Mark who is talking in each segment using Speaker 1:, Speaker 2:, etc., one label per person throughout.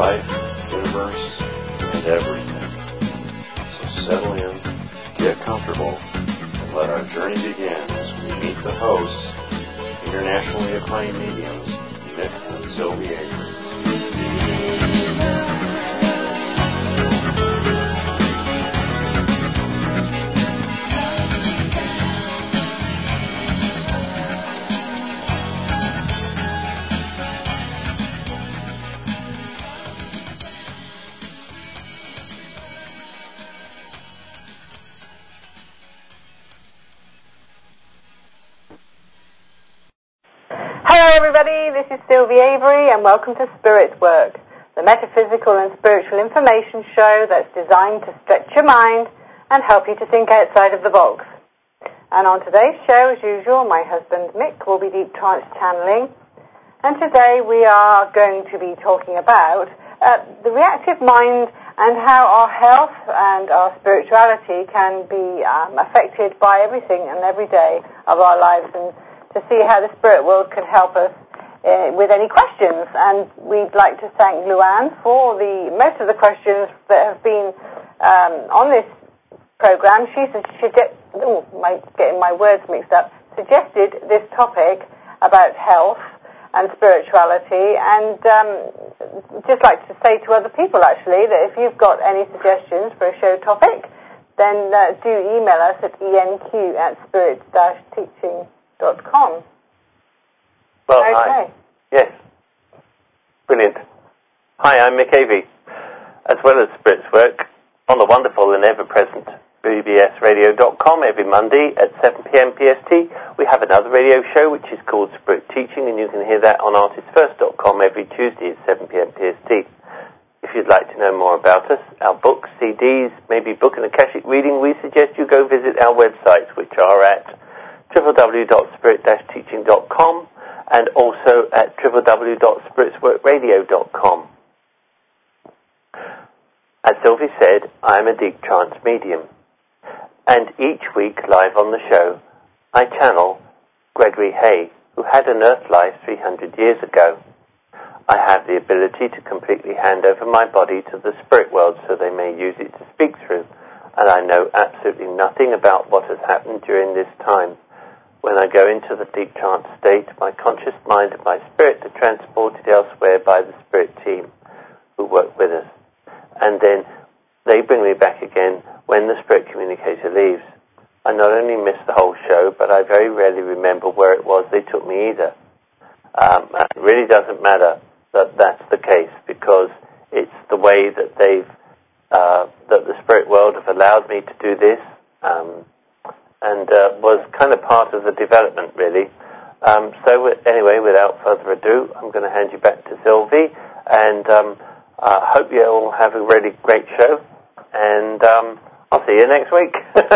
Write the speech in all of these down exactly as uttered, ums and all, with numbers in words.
Speaker 1: life, universe, and everything. So settle in, get comfortable, and let our journey begin as we meet the hosts, internationally acclaimed mediums, Mick and Sylvie Avery.
Speaker 2: Hello everybody, this is Sylvie Avery and welcome to Spirit Work, the metaphysical and spiritual information show that's designed to stretch your mind and help you to think outside of the box. And on today's show, as usual, my husband Mick will be deep trance channeling, and today we are going to be talking about uh, the reactive mind and how our health and our spirituality can be um, affected by everything and every day of our lives, and to see how the spirit world can help us uh, with any questions. And we'd like to thank Luann for the most of the questions that have been um, on this program. She suggested, oh, my, getting my words mixed up, suggested this topic about health and spirituality, and um, just like to say to other people actually that if you've got any suggestions for a show topic, then uh, do email us at enq at spirit dash teaching dot com.
Speaker 3: Well,
Speaker 2: okay.
Speaker 3: Hi. Yes. Brilliant. Hi, I'm Mick Avey. As well as Spirit's Work, on the wonderful and ever-present b b s radio dot com every Monday at seven p.m. P S T, we have another radio show which is called Spirit Teaching, and you can hear that on artist first dot com every Tuesday at seven p.m. P S T. If you'd like to know more about us, our books, C Ds, maybe book an Akashic reading, we suggest you go visit our websites, which are at w w w dot spirit dash teaching dot com and also at w w w dot spirits work radio dot com. As Sylvie said, I am a deep trance medium, and each week live on the show, I channel Gregory Hay, who had an earth life three hundred years ago. I have the ability to completely hand over my body to the spirit world so they may use it to speak through, and I know absolutely nothing about what has happened during this time. When I go into the deep trance state, my conscious mind and my spirit are transported elsewhere by the spirit team who work with us. And then they bring me back again when the spirit communicator leaves. I not only miss the whole show, but I very rarely remember where it was they took me either. Um, it really doesn't matter that that's the case, because it's the way that they've, uh, that the spirit world have allowed me to do this, um, and uh, was kind of part of the development, really. Um, so anyway, without further ado, I'm going to hand you back to Sylvie, and um, I hope you all have a really great show, and um, I'll see you next week.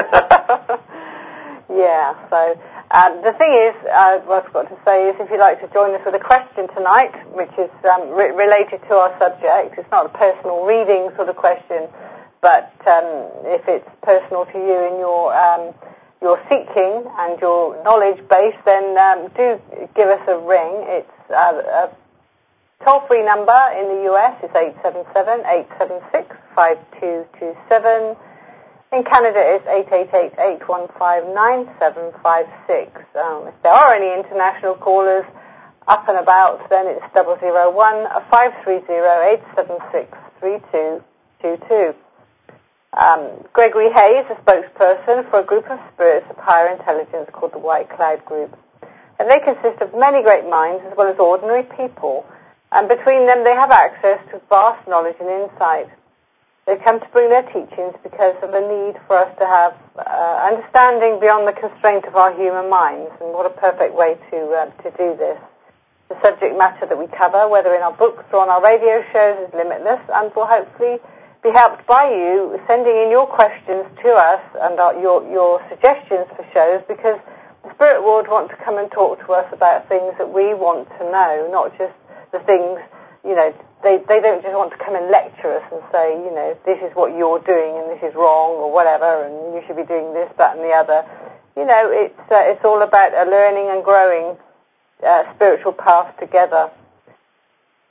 Speaker 2: Yeah, so um, the thing is, uh, what I've got to say is if you'd like to join us with a question tonight, which is um, re- related to our subject, it's not a personal reading sort of question, but um, if it's personal to you in your um, your seeking and your knowledge base, then um, do give us a ring. It's uh, a toll-free number in the U S is eight seven seven, eight seven six, five two two seven. In Canada, it's eight eight eight, eight one five, nine seven five six. Um, if there are any international callers up and about, then it's double zero one five three zero eight seven six three two two two. Um, Gregory Hay is a spokesperson for a group of spirits of higher intelligence called the White Cloud Group. And they consist of many great minds as well as ordinary people. And between them they have access to vast knowledge and insight. They come to bring their teachings because of the need for us to have uh, understanding beyond the constraint of our human minds. And what a perfect way to, uh, to do this. The subject matter that we cover, whether in our books or on our radio shows, is limitless and will hopefully be helped by you sending in your questions to us and our, your, your suggestions for shows, because the spirit world want to come and talk to us about things that we want to know, not just the things, you know, they, they don't just want to come and lecture us and say, you know, this is what you're doing and this is wrong or whatever and you should be doing this, that and the other. You know, it's, uh, it's all about a learning and growing uh, spiritual path together.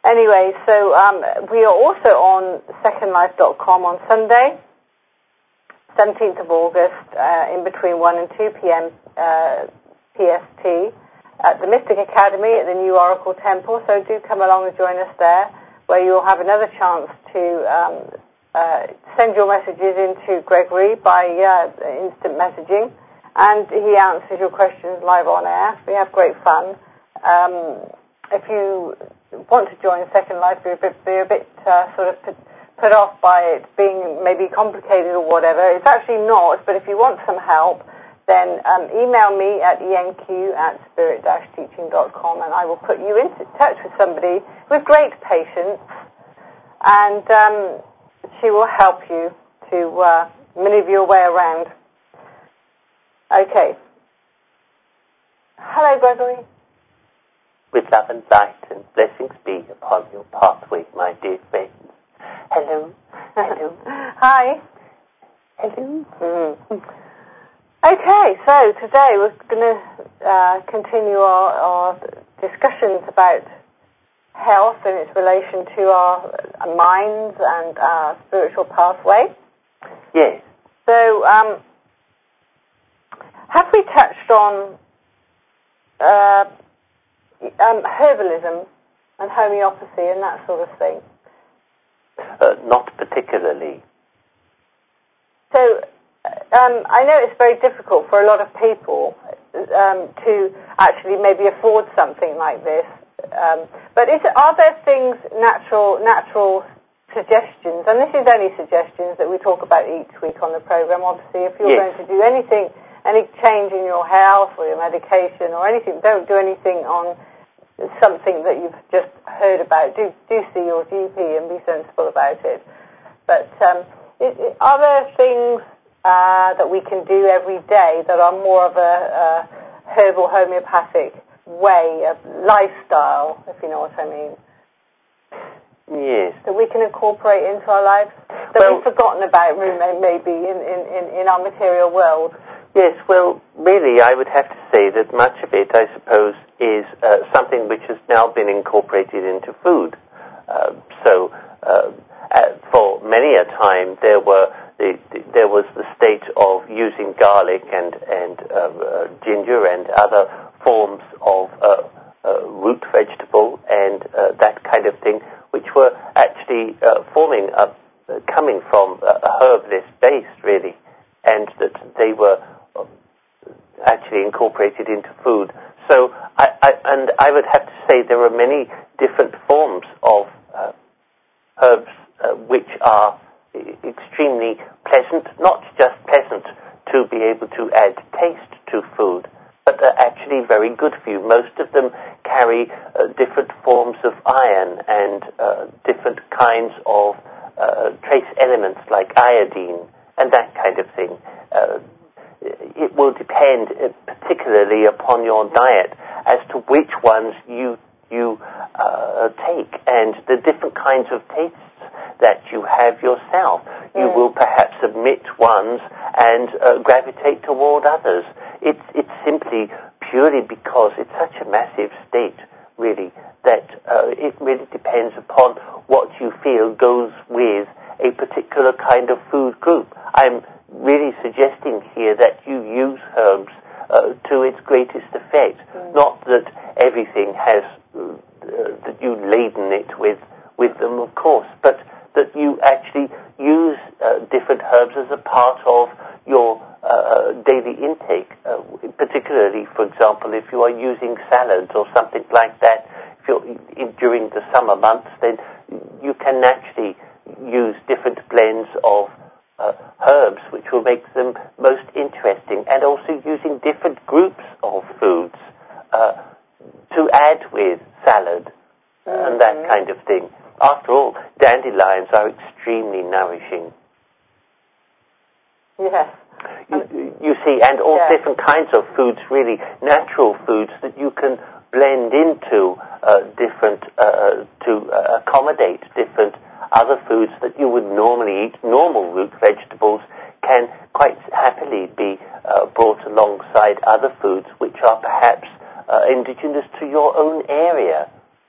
Speaker 2: Anyway, so um, we are also on second life dot com on Sunday, seventeenth of August, uh, in between one and two p.m. Uh, P S T, at the Mystic Academy at the New Oracle Temple. So do come along and join us there, where you'll have another chance to um, uh, send your messages into Gregory by uh, instant messaging, and he answers your questions live on air. We have great fun. Um, if you want to join Second Life, be a bit, be a bit uh, sort of put, put off by it being maybe complicated or whatever. It's actually not, but if you want some help, then um, email me at enq at spirit dash teaching dot com, and I will put you in touch with somebody with great patience, and um, she will help you to uh, maneuver your way around. Okay. Hello, Gregory.
Speaker 3: With love and light and blessings be upon your pathway, my dear friends. Hello. Hello.
Speaker 2: Hi.
Speaker 3: Hello.
Speaker 2: Mm-hmm. Okay, so today we're going to uh, continue our, our discussions about health and its relation to our, our minds and our spiritual pathway.
Speaker 3: Yes.
Speaker 2: So, um, have we touched on uh, um, herbalism and homeopathy and that sort of thing?
Speaker 3: Uh, not particularly.
Speaker 2: So, um, I know it's very difficult for a lot of people um, to actually maybe afford something like this. Um, but is, are there things, natural, natural suggestions, and this is only suggestions that we talk about each week on the program. Obviously, if you're
Speaker 3: yes.
Speaker 2: going to do anything, any change in your health or your medication or anything, don't do anything on something that you've just heard about. Do do see your G P and be sensible about it. But um, it, it, are there things uh, that we can do every day that are more of a, a herbal homeopathic way of lifestyle, if you know what I mean?
Speaker 3: Yes.
Speaker 2: That we can incorporate into our lives, that well, we've forgotten about maybe in, in, in our material world.
Speaker 3: Yes, well, really, I would have to say that much of it, I suppose, is uh, something which has now been incorporated into food. Uh, so, uh, uh, for many a time, there were the, the, there was the state of using garlic and and uh, uh, ginger and other forms of uh, uh, root vegetable and uh, that kind of thing, which were actually uh, forming a, uh, coming from a herbless base, really, and that they were actually incorporated into food. So, I, I, and I would have to say there are many different forms of uh, herbs uh, which are extremely pleasant, not just pleasant to be able to add taste to food, but are actually very good for you. Most of them carry uh, different forms of iron and uh, different kinds of uh, trace elements like iodine and that kind of thing. Uh, It will depend particularly upon your diet as to which ones you you uh, take and the different kinds of tastes that you have yourself. Mm. You will perhaps omit ones and uh, gravitate toward others. It's it's simply purely because it's such a massive state, really, that uh, it really depends upon what you feel goes with a particular kind of food group. I'm really suggesting here that you use herbs uh, to its greatest effect. Mm. Not that everything has, uh, that you laden it with, with them, of course, but that you actually use uh, different herbs as a part of your uh, daily intake, uh, particularly, for example, if you are using salads or something like that. If you're in, during the summer months, then you can naturally use different blends of Uh, herbs, which will make them most interesting, and also using different groups of foods uh, to add with salad mm-hmm. and that kind of thing. After all, dandelions are extremely nourishing.
Speaker 2: Yes.
Speaker 3: You, you see, and all yeah. different kinds of foods, really, natural foods that you can blend into uh, different, uh, to uh, accommodate different other foods that you would normally eat. Normal root vegetables can quite happily be uh, brought alongside other foods which are perhaps uh, indigenous to your own area.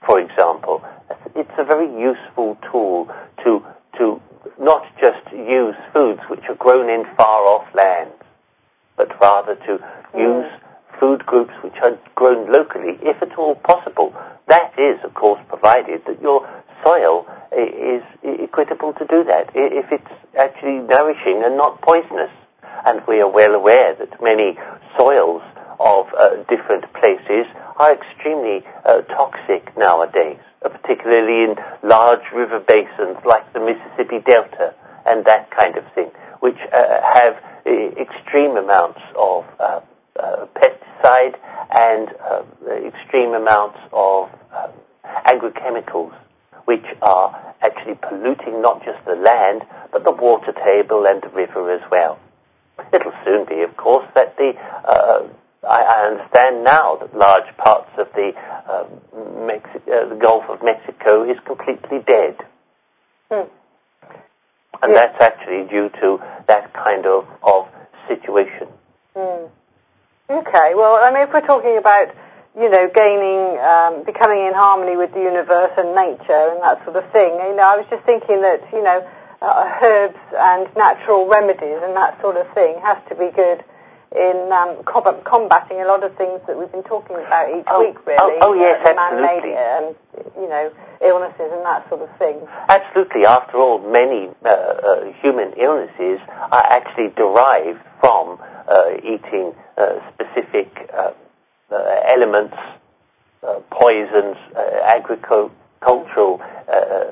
Speaker 3: for example, it's a very useful tool to to not just use foods which are grown in far-off lands, but rather to mm. use food groups which are grown locally, if at all possible. That is, of course, provided that your soil is equitable to do that, if it's actually nourishing and not poisonous. And we are well aware that many soils of uh, different places are extremely uh, toxic nowadays, uh, particularly in large river basins like the Mississippi Delta and that kind of thing, which uh, have uh, extreme amounts of uh, uh, pesticide and uh, extreme amounts of uh, agrochemicals, which are actually polluting not just the land, but the water table and the river as well. It'll soon be, of course, that the, uh, I, I understand now that large parts of the, uh, Mexi- uh, the Gulf of Mexico is completely dead.
Speaker 2: Hmm.
Speaker 3: And
Speaker 2: yeah.
Speaker 3: that's actually due to that kind of, of situation.
Speaker 2: Hmm. Okay, well, I mean, if we're talking about, you know, gaining, um, becoming in harmony with the universe and nature and that sort of thing, you know, I was just thinking that, you know, Uh, herbs and natural remedies and that sort of thing has to be good in um, com- combating a lot of things that we've been talking about each
Speaker 3: oh,
Speaker 2: week, really.
Speaker 3: Oh, oh yes,
Speaker 2: uh,
Speaker 3: absolutely.
Speaker 2: Man-made, um, you know, illnesses and that sort of thing.
Speaker 3: Absolutely. After all, many uh, uh, human illnesses are actually derived from uh, eating uh, specific uh, uh, elements, uh, poisons, uh, agricultural uh,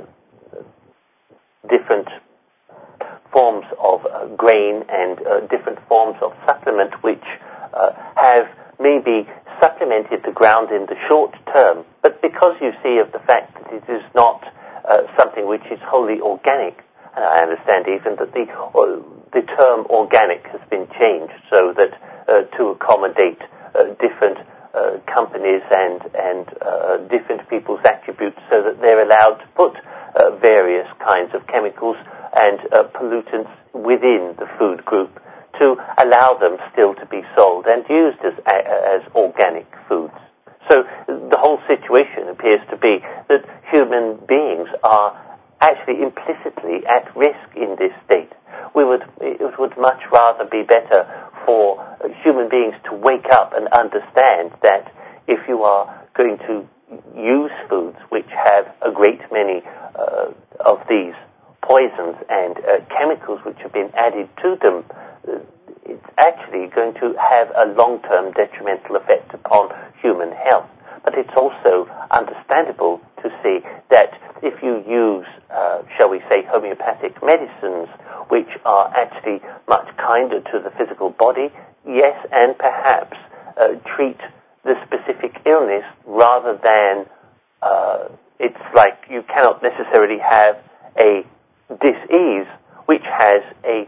Speaker 3: different forms of uh, grain and uh, different forms of supplement which uh, have maybe supplemented the ground in the short term, but because you see of the fact that it is not uh, something which is wholly organic, and I understand even that the uh, the term organic has been changed so that uh, to accommodate uh, different uh, companies and and uh, different people's attributes, so that they're allowed to put Uh, various kinds of chemicals and uh, pollutants within the food group to allow them still to be sold and used as, as organic foods. So the whole situation appears to be that human beings are actually implicitly at risk in this state. We would, it would much rather be better for human beings to wake up and understand that if you are going to use foods which have a great many uh, of these poisons and uh, chemicals which have been added to them, uh, it's actually going to have a long-term detrimental effect upon human health. But it's also understandable to see that if you use, uh, shall we say, homeopathic medicines, which are actually much kinder to the physical body, yes, and perhaps uh, treat the specific illness rather than uh, it's like you cannot necessarily have a disease which has a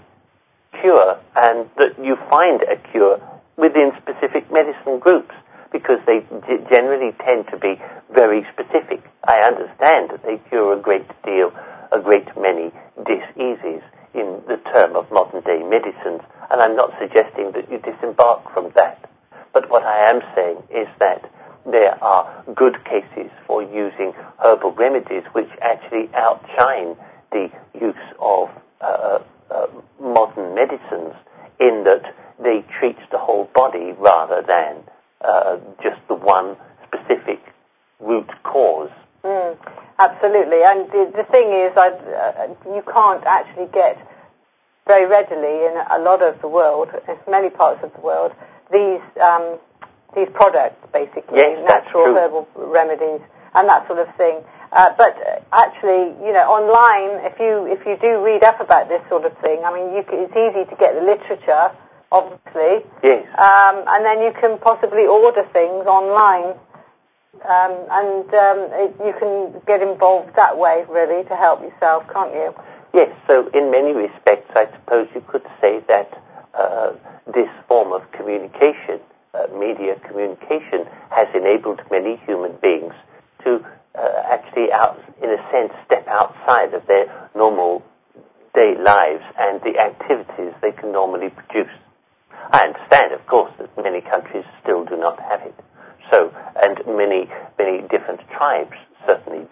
Speaker 3: cure, and that you find a cure within specific medicine groups, because they g- generally tend to be very specific. I understand that they cure a great deal, a great many diseases in the term of modern day medicines, and I'm not suggesting that you disembark from that. But what I am saying is that there are good cases for using herbal remedies which actually outshine the use of uh, uh, modern medicines, in that they treat the whole body rather than uh, just the one specific root cause.
Speaker 2: Mm, absolutely. And the, the thing is, I, uh, you can't actually get very readily in a lot of the world, in many parts of the world, these um, these products, basically,
Speaker 3: yes,
Speaker 2: natural herbal remedies and that sort of thing. Uh, but actually, you know, online, if you if you do read up about this sort of thing, I mean, you can, it's easy to get the literature, obviously.
Speaker 3: Yes.
Speaker 2: Um, and then you can possibly order things online, um, and um, it, you can get involved that way, really, to help yourself, can't you?
Speaker 3: Yes. So, in many respects, I suppose you could say that uh, this form of communication, uh, media communication, has enabled many human beings to uh, actually, out, in a sense, step outside of their normal day lives and the activities they can normally produce. I understand, of course, that many countries still do not have it. So, and many, many different tribes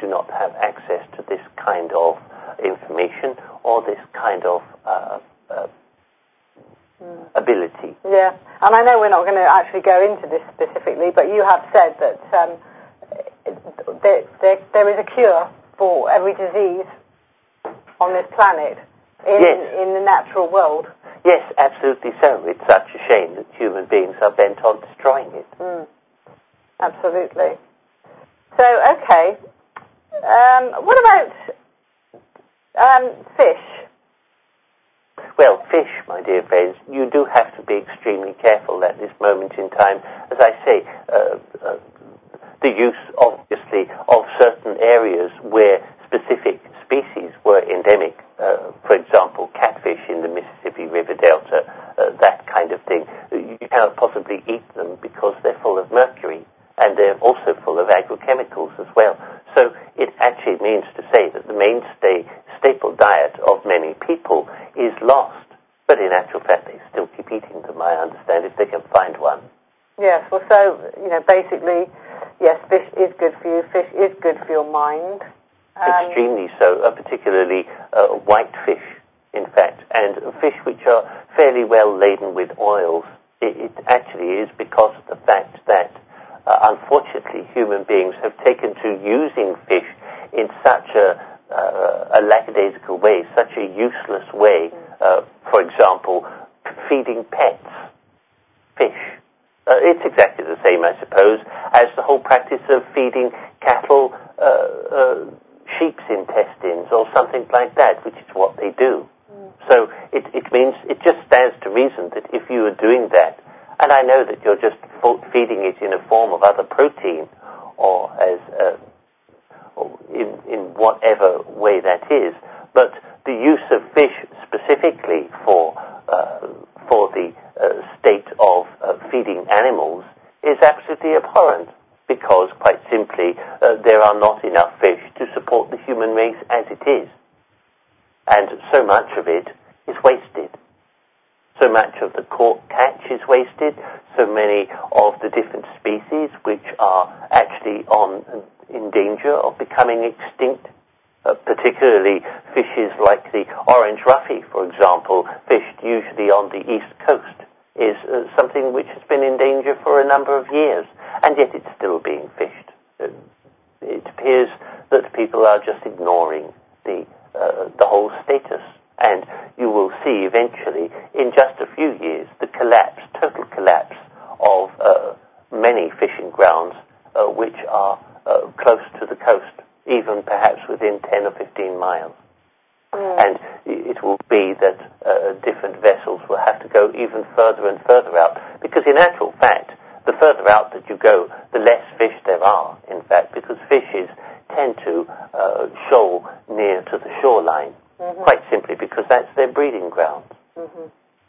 Speaker 3: do not have access to this kind of information or this kind of uh, uh, mm. ability.
Speaker 2: Yeah, and I know we're not going to actually go into this specifically, but you have said that um, there, there, there is a cure for every disease on this planet in,
Speaker 3: yes.
Speaker 2: in the natural world.
Speaker 3: Yes, absolutely so. It's such a shame that human beings are bent on destroying it.
Speaker 2: Mm. Absolutely. So, okay. Um, what about um, fish?
Speaker 3: Well, fish, my dear friends, you do have to be extremely careful at this moment in time. As I say, uh, uh, the use, obviously, of certain areas where specific species were endemic, uh, for example, catfish in the Mississippi River Delta, uh, that kind of thing. You cannot possibly eat them because they're full of mercury, and they're also full of agrochemicals as well. So it actually means to say that the mainstay staple diet of many people is lost. But in actual fact, they still keep eating them, I understand, if they can find one.
Speaker 2: Yes, well, so, you know, basically, yes, fish is good for you. Fish is good for your mind. Um,
Speaker 3: Extremely so, uh, particularly uh, white fish, in fact, and fish which are fairly well laden with oils. It, it actually is because of the fact that, uh, unfortunately, human beings have taken to using fish in such a, uh, a lackadaisical way, such a useless way. Uh, for example, feeding pets fish. Uh, it's exactly the same, I suppose, as the whole practice of feeding cattle uh, uh, sheep's intestines or something like that, which is what they do. Mm. So it, it means, it just stands to reason that if you are doing that, and I know that you're just feeding it in a form of other protein or as uh, or in, in whatever way that is, but the use of fish specifically for uh, for the uh, state of uh, feeding animals is absolutely abhorrent, because, quite simply, uh, there are not enough fish to support the human race as it is. And so much of it is wasted. So much of the caught catch is wasted, so many of the different species which are actually on in danger of becoming extinct, uh, particularly fishes like the orange roughy, for example, fished usually on the east coast, is uh, something which has been in danger for a number of years, and yet it's still being fished. Uh, it appears that people are just ignoring the uh, the whole status, and you will see eventually, in just a few years, the collapse, total collapse of uh, many fishing grounds uh, which are uh, close to the coast, even perhaps within ten or fifteen miles. Mm. And it will be that uh, different vessels will have to go even further and further out, because in actual fact, the further out that you go, the less fish there are, in fact, because fishes tend to uh, shoal near to the shoreline, mm-hmm. quite simply because that's their breeding ground.
Speaker 2: Mm-hmm.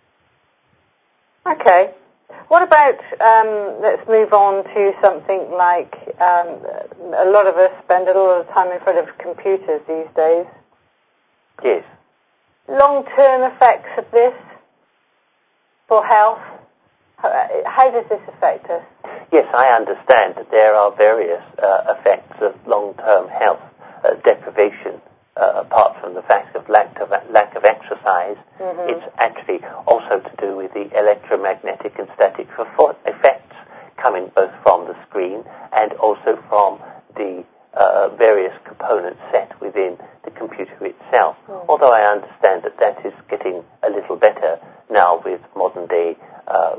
Speaker 2: Okay. What about, um, let's move on to something like, um, a lot of us spend a lot of time in front of computers these days.
Speaker 3: Yes.
Speaker 2: Long-term effects of this for health? How does this affect us?
Speaker 3: Yes, I understand that there are various uh, effects of long-term health uh, deprivation, uh, apart from the fact of lack of, lack of exercise. Mm-hmm. It's actually also to do with the electromagnetic and static effects coming both from the screen and also from the uh, various components set within the computer itself. Mm. Although I understand that that is getting a little better now with modern-day uh,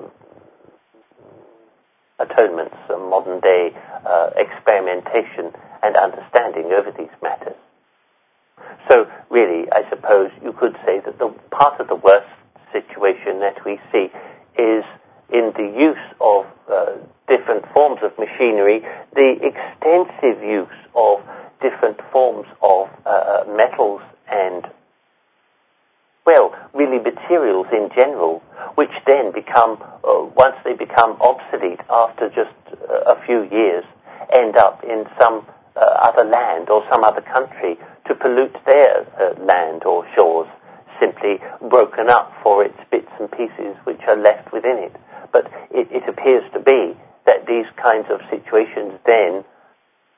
Speaker 3: atonements, uh, modern-day uh, experimentation and understanding over these matters. So really, I suppose you could say that the part of the worst situation that we see is in the use of uh, different forms of machinery, the extensive use of different forms of uh, metals and, well, really materials in general, which then become, uh, once they become obsolete after just uh, a few years, end up in some uh, other land or some other country to pollute their uh, land or shores, simply broken up for its bits and pieces which are left within it. But it, it appears to be that these kinds of situations then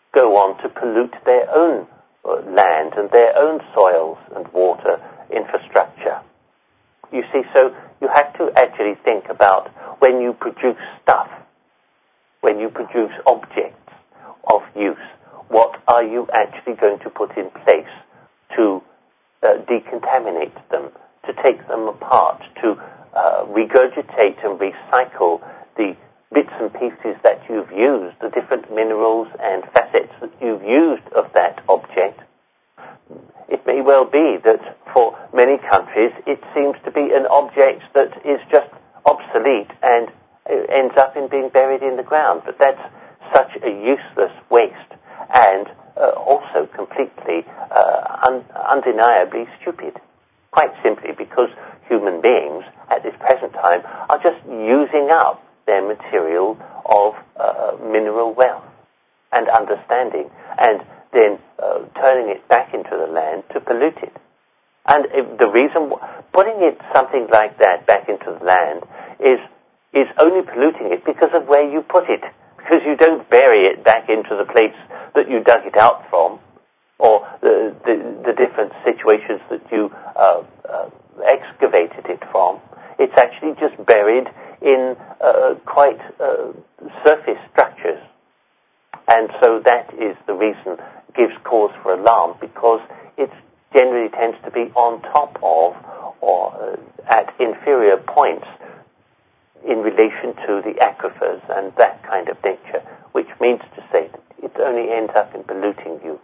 Speaker 3: go on to pollute their own uh, land and their own soils and water infrastructure. You see, so you have to actually think about when you produce stuff, when you produce objects of use, what are you actually going to put in place to uh, decontaminate them, to take them apart, to uh, regurgitate and recycle the bits and pieces that you've used, the different minerals and facets that you've used of that object. It may well be that for many countries it seems to be an object that is just obsolete and ends up in being buried in the ground, but that's such a useless waste and uh, also completely uh, un- undeniably stupid, quite simply because human beings at this present time are just using up their material of uh, mineral wealth and understanding, and then uh, turning it back into the land to pollute it. And if the reason, putting it something like that back into the land is is only polluting it because of where you put it, because you don't bury it back into the place that you dug it out from, or the the, the different situations that you uh, uh, excavated it from. It's actually just buried in uh, quite uh, surface structures. And so that is the reason it gives cause for alarm, because it generally tends to be on top of or uh, at inferior points in relation to the aquifers and that kind of nature, which means to say that it only ends up in polluting you.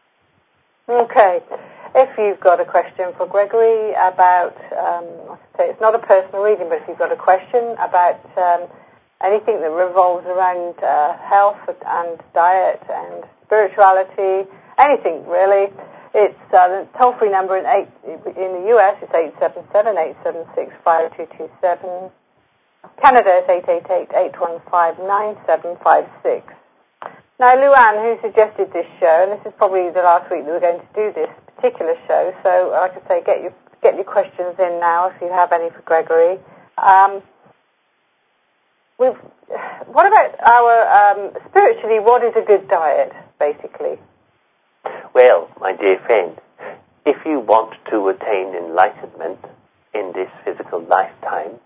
Speaker 2: Okay. If you've got a question for Gregory about, um, I say it's not a personal reading, but if you've got a question about um, anything that revolves around uh, health and diet and spirituality, anything really, it's uh, the toll-free number in, eight, in the U S is eight seven seven, eight seven six, five two two seven. Canada is eight eight eight, eight one five, nine seven five six. Now, Luann, who suggested this show, and this is probably the last week that we're going to do this particular show, so like I say, get your get your questions in now if you have any for Gregory. Um, we've, what about our, um, spiritually, what is a good diet, basically?
Speaker 3: Well, my dear friend, if you want to attain enlightenment in this physical lifetime,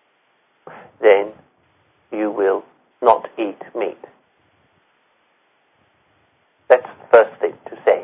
Speaker 3: then you will not eat meat. That's the first thing to say.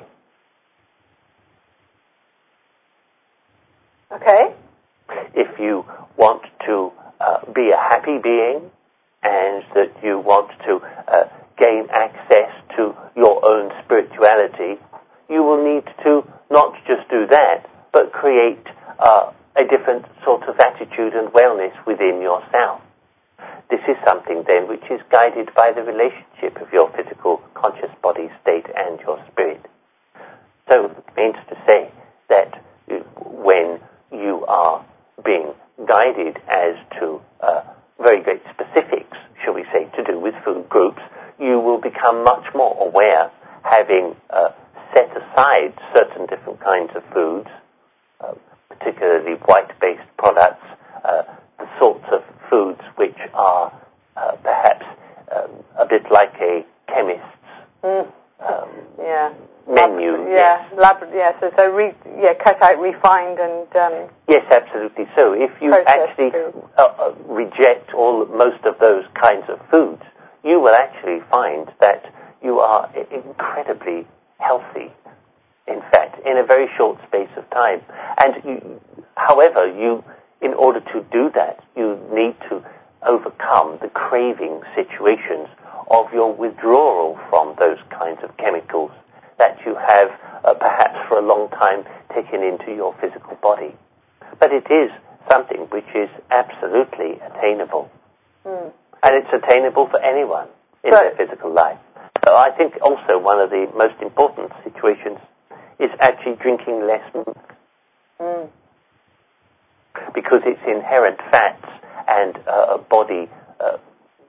Speaker 2: Okay.
Speaker 3: If you want to uh, be a happy being and that you want to uh, gain access to your own spirituality, you will need to not just do that, but create uh, a different sort of attitude and wellness within yourself. This is something then which is guided by the relationship of your physical conscious body state and your spirit. So it means to say that when you are being guided as to uh, very great specifics, shall we say, to do with food groups, you will become much more aware, having uh, set aside certain different kinds of foods, uh, particularly white-based products, uh, the sorts of foods which are uh, perhaps um, a bit like a chemist's
Speaker 2: mm.
Speaker 3: um,
Speaker 2: yeah.
Speaker 3: menu.
Speaker 2: Lab, yeah,
Speaker 3: yes,
Speaker 2: lab, yeah. So, so re, yeah, cut out refined and um,
Speaker 3: yes, absolutely. So if you actually uh, uh, reject all most of those kinds of foods, you will actually find that you are incredibly healthy. In fact, in a very short space of time. And you, however, you, in order to do that, you need to overcome the craving situations of your withdrawal from those kinds of chemicals that you have uh, perhaps for a long time taken into your physical body. But it is something which is absolutely attainable.
Speaker 2: Mm.
Speaker 3: And it's attainable for anyone in
Speaker 2: but,
Speaker 3: their physical life. So I think also one of the most important situations is actually drinking less milk.
Speaker 2: Mm.
Speaker 3: Because it's inherent fats and uh, body uh,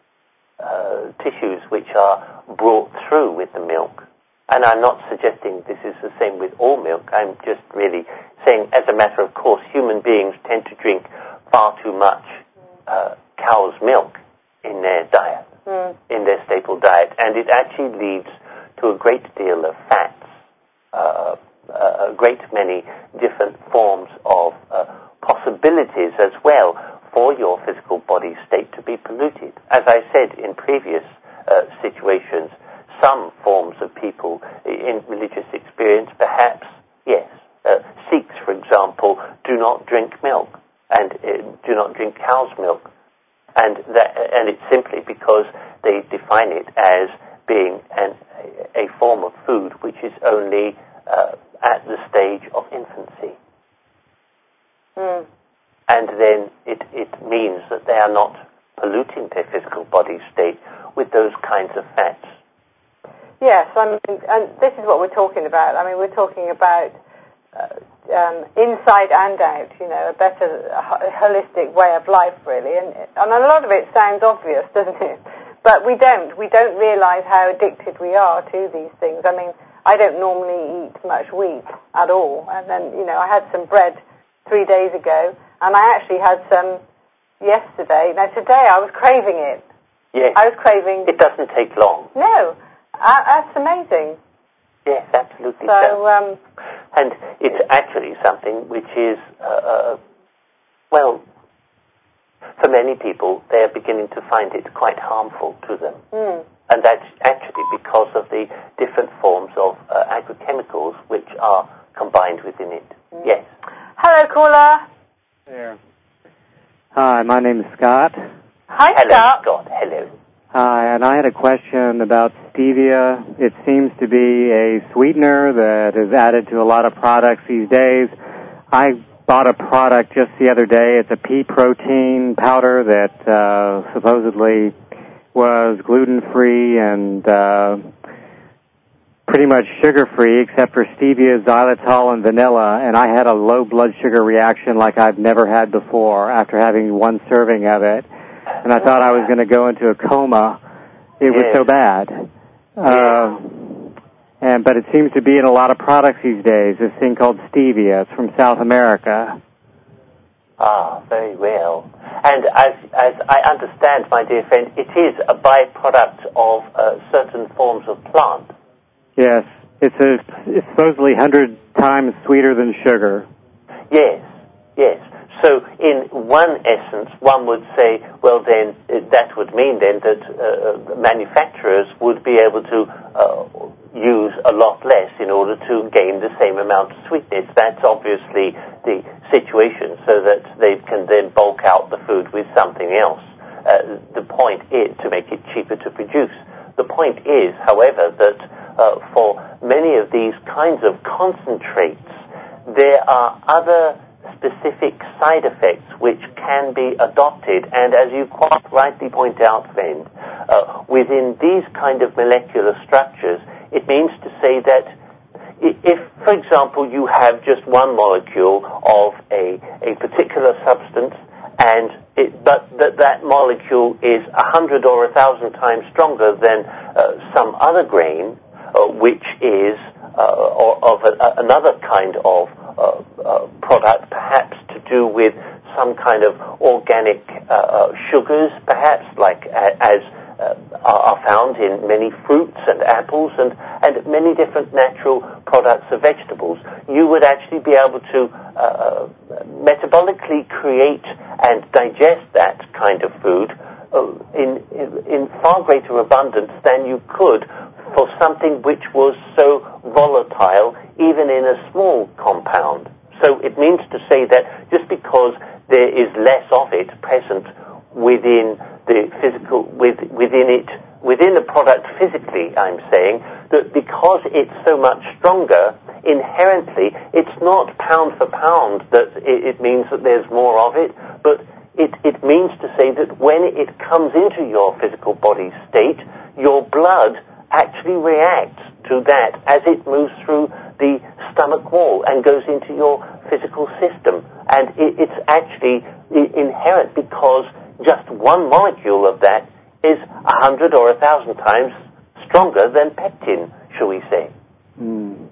Speaker 3: uh, tissues which are brought through with the milk. And I'm not suggesting this is the same with all milk. I'm just really saying, as a matter of course, human beings tend to drink far too much uh, cow's milk in their diet, mm. in their staple diet. And it actually leads to a great deal of fats, uh, a great many different forms of uh, possibilities as well for your physical body state to be polluted. As I said in previous uh, situations, some forms of people in religious experience, perhaps, yes, uh, Sikhs, for example, do not drink milk and uh, do not drink cow's milk, and that, and it's simply because they define it as being an, a form of food which is only uh, at the stage of infancy.
Speaker 2: Mm.
Speaker 3: And then it, it means that they are not polluting their physical body state with those kinds of fats.
Speaker 2: Yes, I mean, and this is what we're talking about. I mean, we're talking about uh, um, inside and out, you know, a better uh, holistic way of life, really. And, and a lot of it sounds obvious, doesn't it? But we don't. We don't realize how addicted we are to these things. I mean, I don't normally eat much wheat at all. And then, you know, I had some bread three days ago, and I actually had some yesterday. Now, today I was craving it.
Speaker 3: Yes.
Speaker 2: I was craving...
Speaker 3: It doesn't take long.
Speaker 2: No. Uh, that's amazing.
Speaker 3: Yes, absolutely.
Speaker 2: So,
Speaker 3: so.
Speaker 2: Um,
Speaker 3: and it's actually something which is, uh, uh, well, for many people, they are beginning to find it quite harmful to them.
Speaker 2: Mm.
Speaker 3: And that's actually because of the different forms of uh, agrochemicals which are combined within it. Mm. Yes.
Speaker 2: Hello, caller.
Speaker 4: There. Hi, my name is Scott.
Speaker 2: Hi,
Speaker 3: Hello,
Speaker 2: Scott.
Speaker 3: Scott. Hello.
Speaker 4: Hi, and I had a question about stevia. It seems to be a sweetener that is added to a lot of products these days. I bought a product just the other day. It's a pea protein powder that uh, supposedly was gluten-free and uh, pretty much sugar-free except for stevia, xylitol, and vanilla, and I had a low blood sugar reaction like I've never had before after having one serving of it. And I thought I was going to go into a coma. It was
Speaker 3: yes.
Speaker 4: so bad. Uh, and but it seems to be in a lot of products these days, this thing called stevia. It's from South America.
Speaker 3: Ah, very well. And as as I understand, my dear friend, it is a byproduct of uh, certain forms of plant.
Speaker 4: Yes. It's, a, it's supposedly one hundred times sweeter than sugar.
Speaker 3: Yes, yes. So in one essence, one would say, well then, that would mean then that uh, manufacturers would be able to uh, use a lot less in order to gain the same amount of sweetness. That's obviously the situation, so that they can then bulk out the food with something else. Uh, the point is to make it cheaper to produce. The point is, however, that uh, for many of these kinds of concentrates, there are other specific side effects which can be adopted, and as you quite rightly point out, friend, uh, within these kind of molecular structures, it means to say that if, for example, you have just one molecule of a, a particular substance, and it, but that that molecule is a hundred or a thousand times stronger than uh, some other grain, uh, which is uh, or of a, a, another kind of uh, uh, product, perhaps to do with some kind of organic uh, uh, sugars, perhaps like uh, as uh, are found in many fruits and apples and, and many different natural products of vegetables. You would actually be able to uh, metabolically create and digest that kind of food uh, in, in, in far greater abundance than you could for something which was so volatile, even in a small compound. So it means to say that just because there is less of it present within the physical, with, within it, within the product physically, I'm saying, that because it's so much stronger, inherently, it's not pound for pound that it, it means that there's more of it, but it, it means to say that when it comes into your physical body state, your blood actually reacts to that as it moves through the stomach wall and goes into your physical system. And it, it's actually inherent because just one molecule of that is a hundred or a thousand times stronger than pectin, shall we say.
Speaker 4: Mm.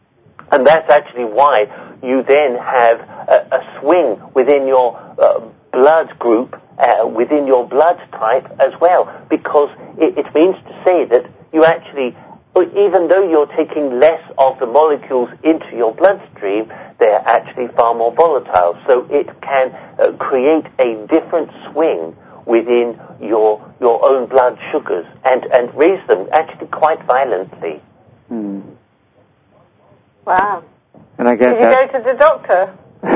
Speaker 3: And that's actually why you then have a, a swing within your uh, blood group, uh, within your blood type as well, because it, it means to say that you actually, even though you're taking less of the molecules into your bloodstream, they're actually far more volatile. So it can uh, create a different swing within your your own blood sugars and, and raise them actually quite violently.
Speaker 4: Hmm.
Speaker 2: Wow.
Speaker 4: And I guess
Speaker 2: Did you go to the doctor?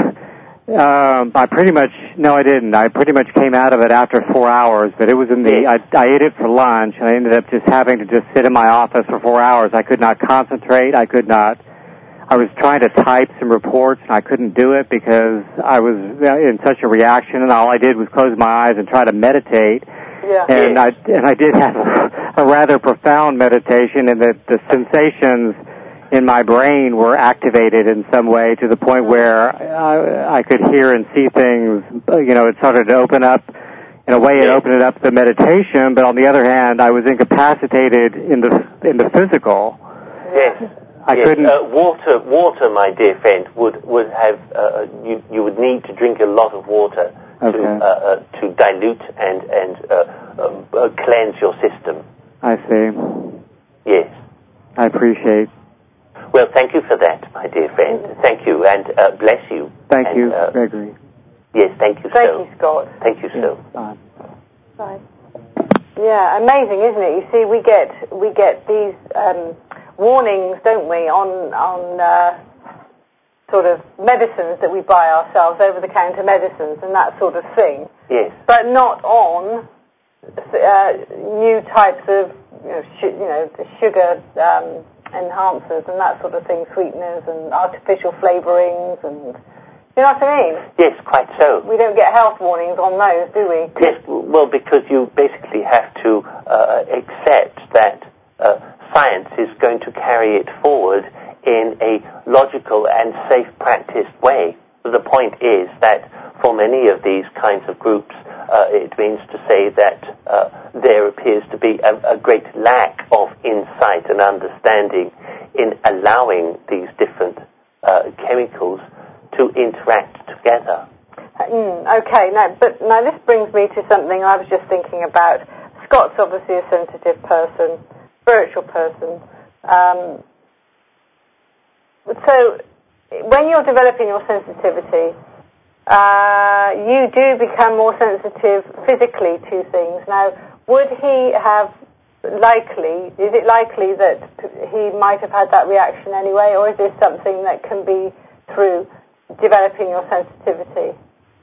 Speaker 4: um, I pretty much, no, I didn't. I pretty much came out of it after four hours, but it was in the,
Speaker 3: Yes.
Speaker 4: I, I ate it for lunch, and I ended up just having to just sit in my office for four hours. I could not concentrate. I could not, I was trying to type some reports, and I couldn't do it because I was in such a reaction, and all I did was close my eyes and try to meditate.
Speaker 2: Yeah.
Speaker 4: And I, and I did have a rather profound meditation, and that the sensations in my brain were activated in some way to the point where I, I could hear and see things. You know, it started to open up. In a way, it opened it up the meditation, but on the other hand, I was incapacitated in the in the physical.
Speaker 3: Yes.
Speaker 4: I
Speaker 3: yes.
Speaker 4: couldn't.
Speaker 3: Uh, water, water, my dear friend, would would have uh, you you would need to drink a lot of water
Speaker 4: Okay.
Speaker 3: to uh, uh, to dilute and and uh, um, uh, cleanse your system.
Speaker 4: I see.
Speaker 3: Yes.
Speaker 4: I appreciate.
Speaker 3: Well, thank you for that, my dear friend. Thank you, and uh, bless you.
Speaker 4: Thank
Speaker 3: and,
Speaker 4: you,
Speaker 3: uh,
Speaker 4: Gregory.
Speaker 3: Yes, thank you
Speaker 2: Thank
Speaker 3: so.
Speaker 2: you, Scott.
Speaker 3: Thank you so.
Speaker 4: Bye.
Speaker 2: Right. Yeah, amazing, isn't it? You see, we get we get these um, warnings, don't we, on on uh, sort of medicines that we buy ourselves, over-the-counter medicines and that sort of thing.
Speaker 3: Yes.
Speaker 2: But not on uh, new types of you know, sh- you know the sugar um, enhancers and that sort of thing, sweeteners and artificial flavorings and. You know what I mean?
Speaker 3: Yes, quite so.
Speaker 2: We don't get health warnings on those, do we?
Speaker 3: Yes, well, because you basically have to uh, accept that uh, science is going to carry it forward in a logical and safe practiced way. The point is that for many of these kinds of groups, uh, it means to say that uh, there appears to be a, a great lack of insight and understanding in allowing these different uh, chemicals to interact together.
Speaker 2: Mm, okay, now, but now this brings me to something I was just thinking about. Scott's obviously a sensitive person, spiritual person. Um, so when you're developing your sensitivity, uh, you do become more sensitive physically to things. Now, would he have likely, is it likely that he might have had that reaction anyway, or is this something that can be through developing your sensitivity?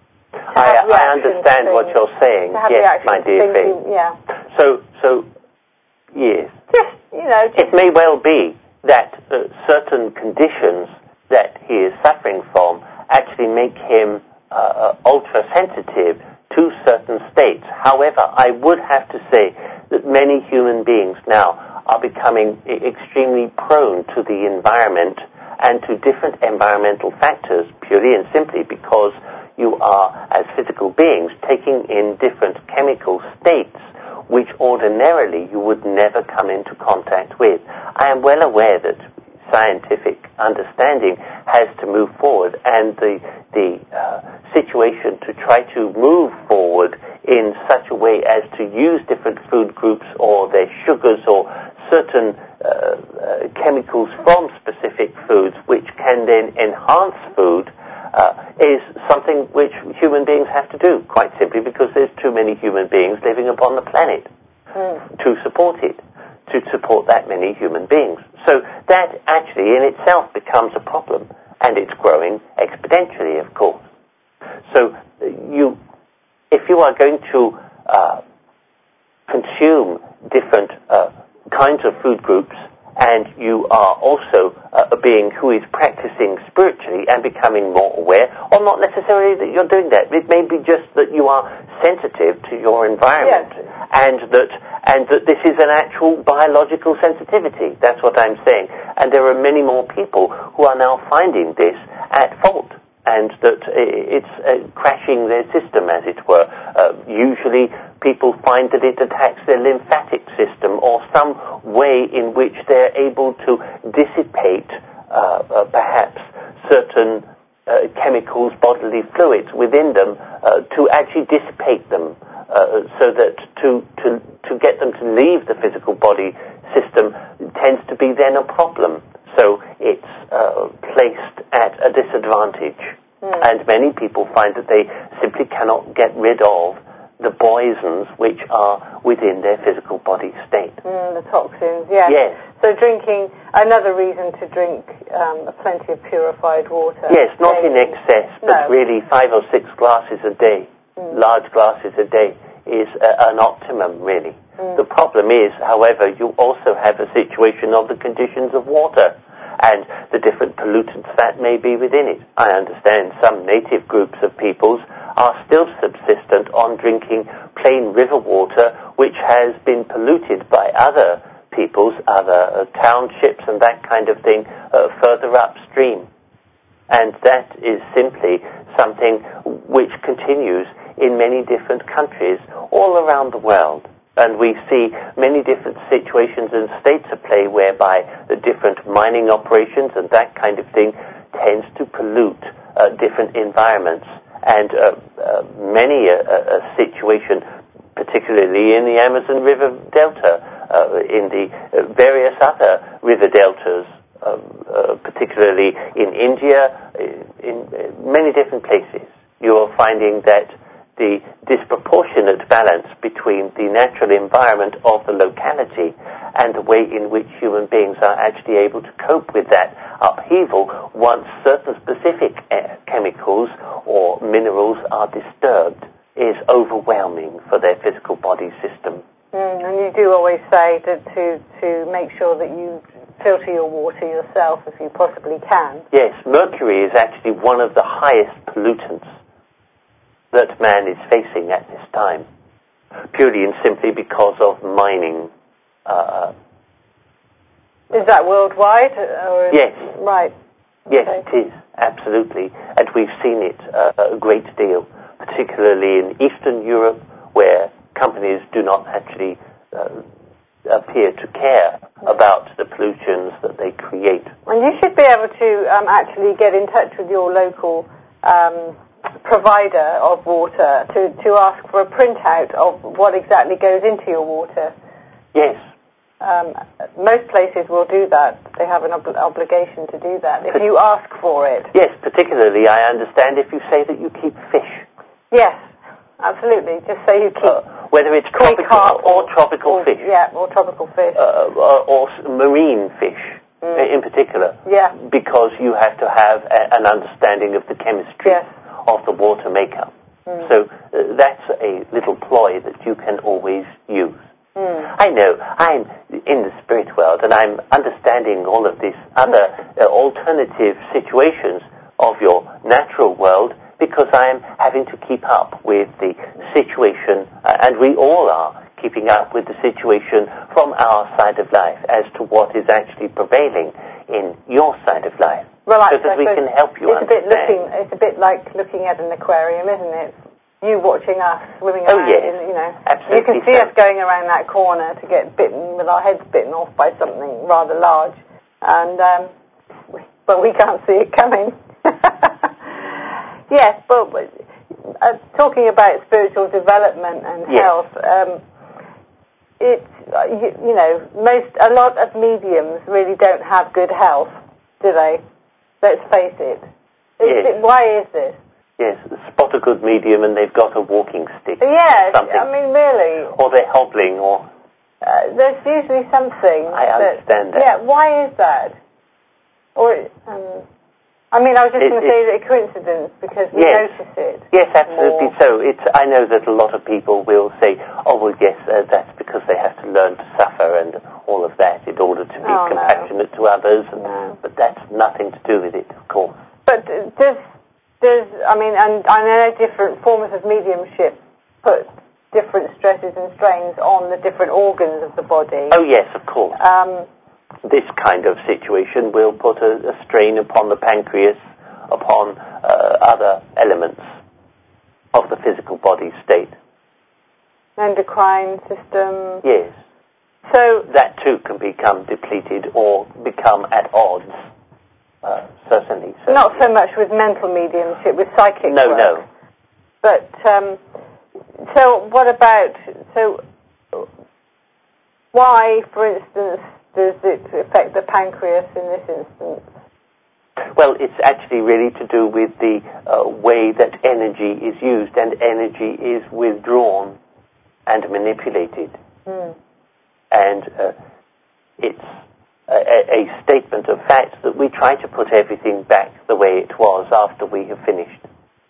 Speaker 3: I, I understand what you're saying. Yes, my dear friend.
Speaker 2: Yeah.
Speaker 3: So, so, yes.
Speaker 2: Just, you know, just
Speaker 3: it may well be that uh, certain conditions that he is suffering from actually make him uh, ultra-sensitive to certain states. However, I would have to say that many human beings now are becoming extremely prone to the environment and to different environmental factors purely and simply because you are, as physical beings, taking in different chemical states which ordinarily you would never come into contact with. I am well aware that scientific understanding has to move forward, and the, the uh, situation to try to move forward in such a way as to use different food groups or their sugars or certain uh, uh, chemicals from specific foods which can then enhance food uh, is something which human beings have to do, quite simply because there's too many human beings living upon the planet mm. to support it, to support that many human beings. So that actually in itself becomes a problem, and it's growing exponentially, of course. So you, if you are going to uh, consume different uh, kinds of food groups, and you are also uh, a being who is practicing spiritually and becoming more aware, or not necessarily that you're doing that. It may be just that you are sensitive to your environment,
Speaker 2: yes.
Speaker 3: and that and that this is an actual biological sensitivity. That's what I'm saying. And there are many more people who are now finding this at fault, and that it's uh, crashing their system, as it were. Uh, usually people find that it attacks their lymphatic system or some way in which they're able to dissipate uh, uh, perhaps certain uh, chemicals, bodily fluids within them uh, to actually dissipate them uh, so that to, to, to get them to leave the physical body system tends to be then a problem. So it's uh, placed at a disadvantage. Mm. And many people find that they simply cannot get rid of the poisons which are within their physical body state.
Speaker 2: Mm, the toxins, yes.
Speaker 3: Yes.
Speaker 2: So drinking, another reason to drink um, plenty of purified water.
Speaker 3: Yes, not
Speaker 2: daily.
Speaker 3: in excess, but
Speaker 2: no.
Speaker 3: really five or six glasses a day, mm. large glasses a day, is uh, an optimum, really. Mm. The problem is, however, you also have a situation of the conditions of water and the different pollutants that may be within it. I understand some native groups of peoples are still subsistent on drinking plain river water, which has been polluted by other peoples, other uh, townships and that kind of thing, uh, further upstream. And that is simply something which continues in many different countries all around the world. And we see many different situations and states at play whereby the different mining operations and that kind of thing tends to pollute uh, different environments. And uh, uh, many a, a situation, particularly in the Amazon River Delta, uh, in the uh, various other river deltas, uh, uh, particularly in India, in, in many different places, you are finding that the disproportionate balance between the natural environment of the locality and the way in which human beings are actually able to cope with that upheaval once certain specific uh, chemicals or minerals are disturbed is overwhelming for their physical body system.
Speaker 2: Mm, and you do always say that to, to make sure that you filter your water yourself if you possibly can.
Speaker 3: Yes, mercury is actually one of the highest pollutants that man is facing at this time, purely and simply because of mining. Uh,
Speaker 2: is that worldwide? Or is
Speaker 3: yes.
Speaker 2: It, right.
Speaker 3: Yes,
Speaker 2: okay.
Speaker 3: it is, absolutely. And we've seen it uh, a great deal, particularly in Eastern Europe, where companies do not actually uh, appear to care about the pollutions that they create.
Speaker 2: And you should be able to um, actually get in touch with your local um, provider of water to, to ask for a printout of what exactly goes into your water.
Speaker 3: Yes.
Speaker 2: Um, most places will do that. They have an ob- obligation to do that if you ask for it.
Speaker 3: Yes, particularly I understand if you say that you keep fish.
Speaker 2: Yes, absolutely. Just say you keep...
Speaker 3: Uh, whether it's tropical or, or tropical
Speaker 2: or,
Speaker 3: fish.
Speaker 2: Yeah, or tropical fish.
Speaker 3: Uh, or, or marine fish. Mm. In particular,
Speaker 2: yeah.
Speaker 3: because you have to have a, an understanding of the chemistry
Speaker 2: yes.
Speaker 3: of the water makeup. Mm. So uh, that's a little ploy that you can always use. Mm. I know, I'm in the spirit world and I'm understanding all of these other uh, alternative situations of your natural world because I'm having to keep up with the situation, uh, and we all are keeping up with the situation from our side of life as to what is actually prevailing in your side of life,
Speaker 2: well,
Speaker 3: so that we can help you
Speaker 2: it's
Speaker 3: understand.
Speaker 2: A bit looking, it's a bit like looking at an aquarium, isn't it? You watching us swimming around.
Speaker 3: Oh, yes.
Speaker 2: In, you know,
Speaker 3: absolutely.
Speaker 2: You can see
Speaker 3: so.
Speaker 2: us going around that corner to get bitten with our heads bitten off by something rather large, and um, but we can't see it coming. Yes, but uh, talking about spiritual development and
Speaker 3: yes.
Speaker 2: health. Um, It's, uh, you, you know, most, a lot of mediums really don't have good health, do they? Let's face it.
Speaker 3: Yes.
Speaker 2: it why is this?
Speaker 3: Yes, spot a good medium and they've got a walking stick.
Speaker 2: Yes,
Speaker 3: something.
Speaker 2: I mean, really.
Speaker 3: Or they're hobbling, or...
Speaker 2: Uh, there's usually something.
Speaker 3: I understand that.
Speaker 2: that. Yeah, why is that? Or, um... I mean, I was just going to say that a coincidence because we
Speaker 3: yes.
Speaker 2: notice it.
Speaker 3: Yes, absolutely
Speaker 2: more.
Speaker 3: so. It's, I know that a lot of people will say, oh, well, yes, uh, that's because they have to learn to suffer and all of that in order to be
Speaker 2: oh,
Speaker 3: compassionate
Speaker 2: no.
Speaker 3: to others. And,
Speaker 2: no.
Speaker 3: But that's nothing to do with it, of course.
Speaker 2: But does, does I mean, and I know different forms of mediumship put different stresses and strains on the different organs of the body.
Speaker 3: Oh, yes, of course.
Speaker 2: Um,
Speaker 3: This kind of situation will put a, a strain upon the pancreas, upon uh, other elements of the physical body state.
Speaker 2: Endocrine system.
Speaker 3: Yes.
Speaker 2: So
Speaker 3: that too can become depleted or become at odds. Uh, certainly, certainly.
Speaker 2: Not so much with mental mediumship, with psychic
Speaker 3: no,
Speaker 2: work.
Speaker 3: No, no.
Speaker 2: But um, so what about so? why, for instance, does it affect the pancreas in this instance?
Speaker 3: Well, it's actually really to do with the uh, way that energy is used, and energy is withdrawn and manipulated. Mm. And uh, it's a, a statement of fact that we try to put everything back the way it was after we have finished.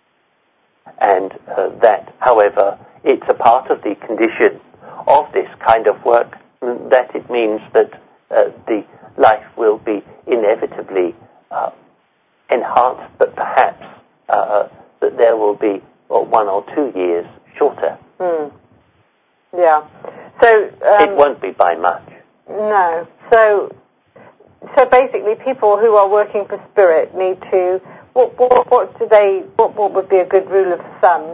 Speaker 3: And uh, that, however, it's a part of the condition of this kind of work, that it means that uh, the life will be inevitably uh, enhanced, but perhaps uh, that there will be well, one or two years shorter.
Speaker 2: Mm. Yeah. So um,
Speaker 3: it won't be by much.
Speaker 2: No. So, so basically, people who are working for spirit need to. What, what, what do they? What, what would be a good rule of thumb?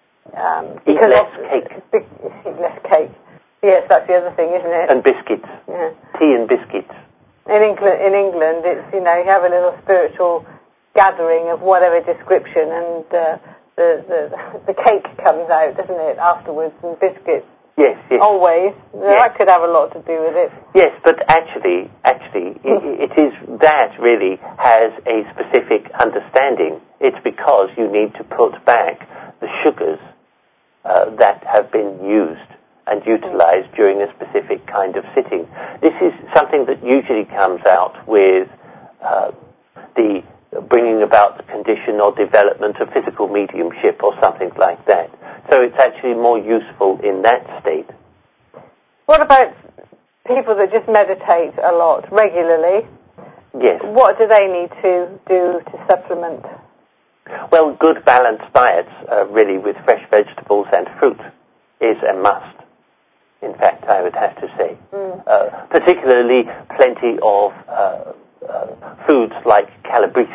Speaker 2: Um,
Speaker 3: eat less cake.
Speaker 2: Eat less cake. Yes, that's the other thing, isn't it?
Speaker 3: And biscuits.
Speaker 2: Yeah.
Speaker 3: Tea and biscuits.
Speaker 2: In England, in England, it's you know you have a little spiritual gathering of whatever description, and uh, the, the the cake comes out, doesn't it? Afterwards, and biscuits.
Speaker 3: Yes, yes.
Speaker 2: Always.
Speaker 3: Yes.
Speaker 2: That could have a lot to do with it.
Speaker 3: Yes, but actually, actually, it, it is that really has a specific understanding. It's because you need to put back the sugars uh, that have been used and utilized during a specific kind of sitting. This is something that usually comes out with uh, the bringing about the condition or development of physical mediumship or something like that. So it's actually more useful in that state.
Speaker 2: What about people that just meditate a lot, regularly?
Speaker 3: Yes.
Speaker 2: What do they need to do to supplement?
Speaker 3: Well, good balanced diets, uh, really, with fresh vegetables and fruit is a must. In fact, I would have to say. Mm. Uh, particularly plenty of uh, uh, foods like calabrese.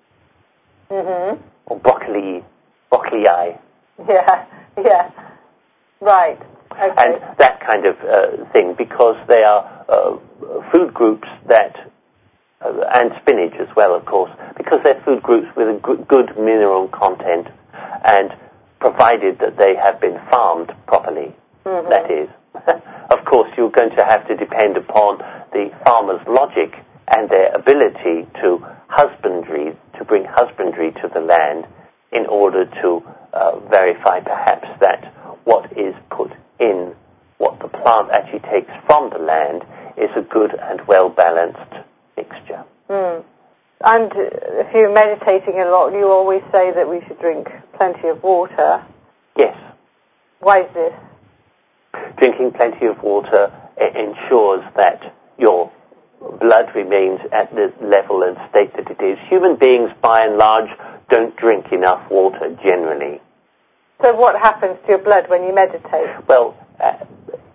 Speaker 2: Mm-hmm.
Speaker 3: Or broccoli, broccoli.
Speaker 2: Yeah, yeah. Right. Okay.
Speaker 3: And that kind of uh, thing, because they are uh, food groups that, uh, and spinach as well, of course, because they're food groups with a good, good mineral content, and provided that they have been farmed properly, mm-hmm. that is. Of course, you're going to have to depend upon the farmer's logic and their ability to husbandry, to bring husbandry to the land in order to uh, verify perhaps that what is put in, what the plant actually takes from the land, is a good and well-balanced mixture.
Speaker 2: Mm. And if you're meditating a lot, you always say that we should drink plenty of water.
Speaker 3: Yes.
Speaker 2: Why is this?
Speaker 3: Drinking plenty of water ensures that your blood remains at the level and state that it is. Human beings, by and large, don't drink enough water generally.
Speaker 2: So what happens to your blood when you meditate?
Speaker 3: Well, uh,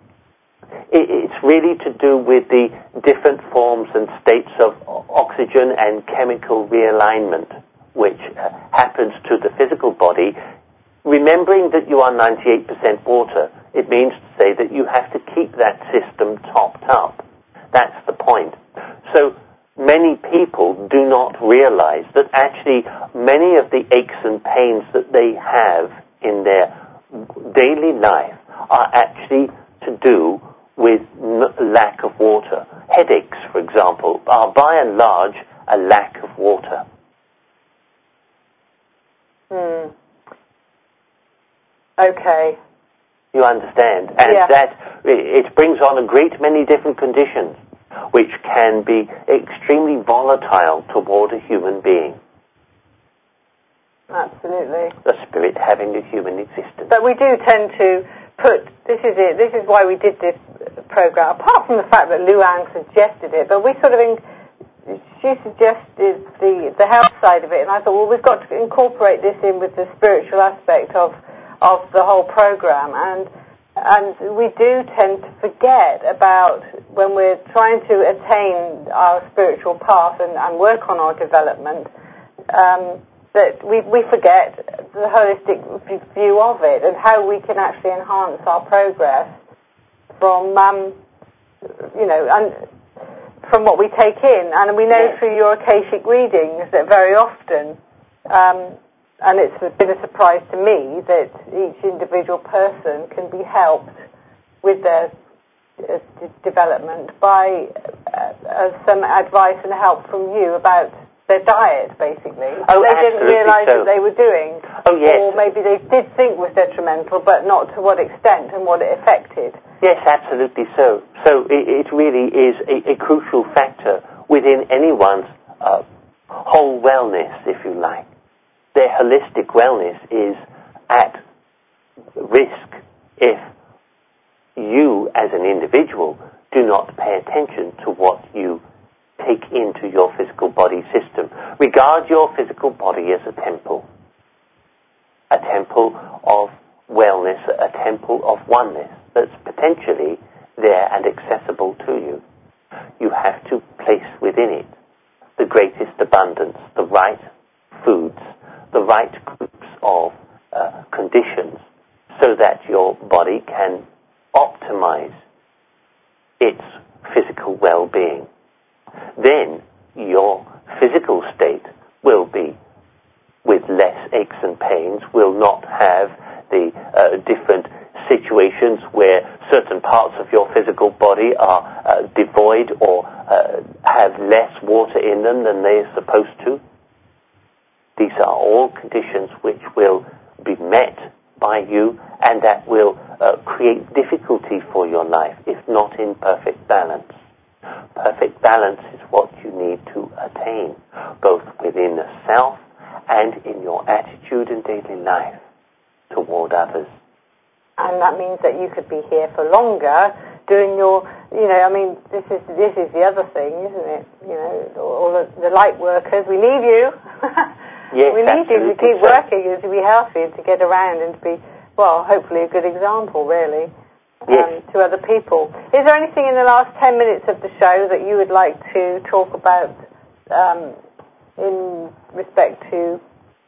Speaker 3: it, it's really to do with the different forms and states of oxygen and chemical realignment, which uh, happens to the physical body. Remembering that you are ninety-eight percent water, it means to say that you have to keep that system topped up. That's the point. So many people do not realize that actually many of the aches and pains that they have in their daily life are actually to do with n- lack of water. Headaches, for example, are by and large a lack of water.
Speaker 2: Hmm. Okay.
Speaker 3: You understand? And
Speaker 2: yeah.
Speaker 3: that, it brings on a great many different conditions which can be extremely volatile toward a human being.
Speaker 2: Absolutely.
Speaker 3: The spirit having a human existence.
Speaker 2: But we do tend to put, this is it, this is why we did this program, apart from the fact that Luann suggested it, but we sort of, in, she suggested the, the health side of it, and I thought, well, we've got to incorporate this in with the spiritual aspect of of the whole program, and and we do tend to forget about when we're trying to attain our spiritual path and, and work on our development, um, that we we forget the holistic view of it and how we can actually enhance our progress from um, you know and from what we take in, and we know through your Akashic readings that very often. Um, And it's been a surprise to me that each individual person can be helped with their uh, d- development by uh, uh, some advice and help from you about their diet, basically.
Speaker 3: Oh,
Speaker 2: they didn't realise
Speaker 3: so.
Speaker 2: that they were doing.
Speaker 3: Oh, yes.
Speaker 2: Or maybe they did think was detrimental, but not to what extent and what it affected.
Speaker 3: Yes, absolutely so. So it, it really is a, a crucial factor within anyone's uh, whole wellness, if you like. Their holistic wellness is at risk if you, as an individual, do not pay attention to what you take into your physical body system. Regard your physical body as a temple, a temple of wellness, a temple of oneness that's potentially there and accessible to you. You have to place within it the greatest abundance, the right foods, the right groups of uh, conditions, so that your body can optimize its physical well-being. Then your physical state will be with less aches and pains, will not have the uh, different situations where certain parts of your physical body are uh, devoid or uh, have less water in them than they are supposed to. These are all conditions which will be met by you, and that will uh, create difficulty for your life if not in perfect balance. Perfect balance is what you need to attain, both within the self and in your attitude and daily life toward others.
Speaker 2: And that means that you could be here for longer doing your, you know, I mean, this is this is the other thing, isn't it? You know, all the, the light workers, we need you.
Speaker 3: Yes,
Speaker 2: we need you to keep
Speaker 3: so.
Speaker 2: working and to be healthy and to get around and to be, well, hopefully a good example, really.
Speaker 3: Yes.
Speaker 2: Um, to other people. Is there anything in the last ten minutes of the show that you would like to talk about um, in respect to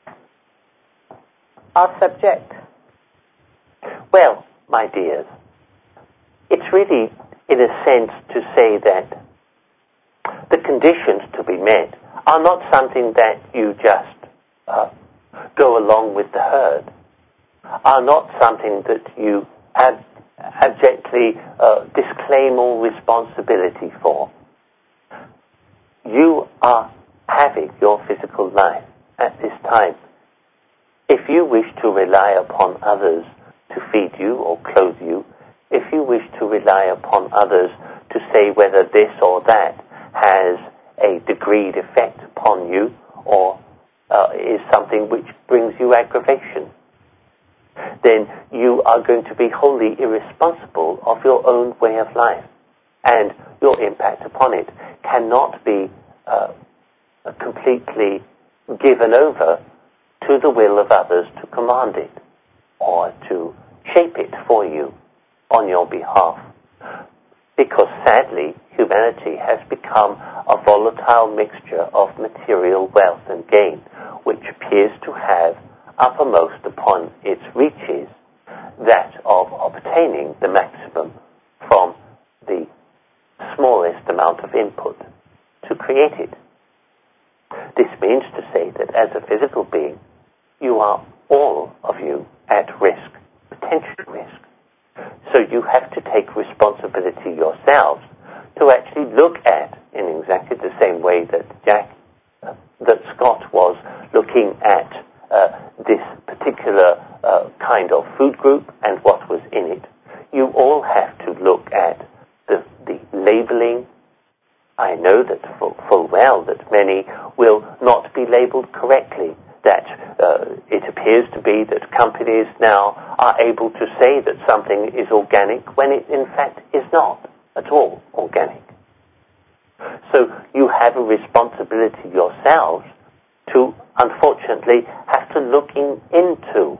Speaker 2: our subject?
Speaker 3: Well, my dears, it's really, in a sense, to say that the conditions to be met are not something that you just uh, go along with the herd, are not something that you ab- abjectly uh, disclaim all responsibility for. You are having your physical life at this time. If you wish to rely upon others to feed you or clothe you, if you wish to rely upon others to say whether this or that has a degreed effect upon you or uh, is something which brings you aggravation, then you are going to be wholly irresponsible of your own way of life, and your impact upon it cannot be uh, completely given over to the will of others to command it or to shape it for you on your behalf. Because sadly, humanity has become a volatile mixture of material wealth and gain, which appears to have uppermost upon its reaches that of obtaining the maximum from the smallest amount of input to create it. This means to say that as a physical being, you are all of you at risk, potential risk. So you have to take responsibility yourselves to actually look at, in exactly the same way that Jack, uh, that Scott was looking at uh, this particular uh, kind of food group and what was in it. You all have to look at the, the labeling. I know that full, full well that many will not be labeled correctly, that uh, it appears to be that companies now are able to say that something is organic when it in fact is not at all organic. So you have a responsibility yourselves to, unfortunately, have to look in, into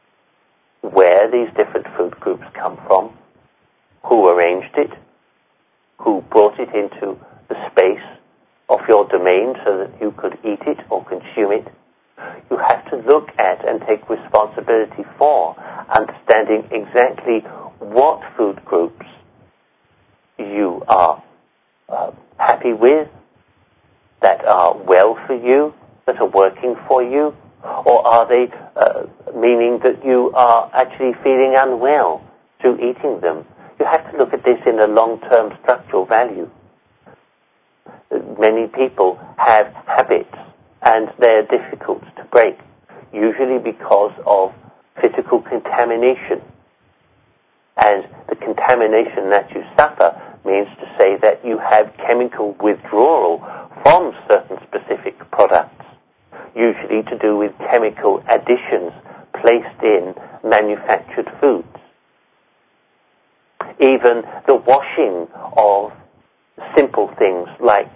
Speaker 3: where these different food groups come from, who arranged it, who brought it into the space of your domain so that you could eat it or consume it. You have to look at and take responsibility for understanding exactly what food groups you are uh, happy with, that are well for you, that are working for you, or are they uh, meaning that you are actually feeling unwell through eating them? you have to look at this in a long-term structural value. Many people have habits, and they're difficult to break, usually because of physical contamination. And the contamination that you suffer means to say that you have chemical withdrawal from certain specific products, usually to do with chemical additions placed in manufactured foods. Even the washing of simple things like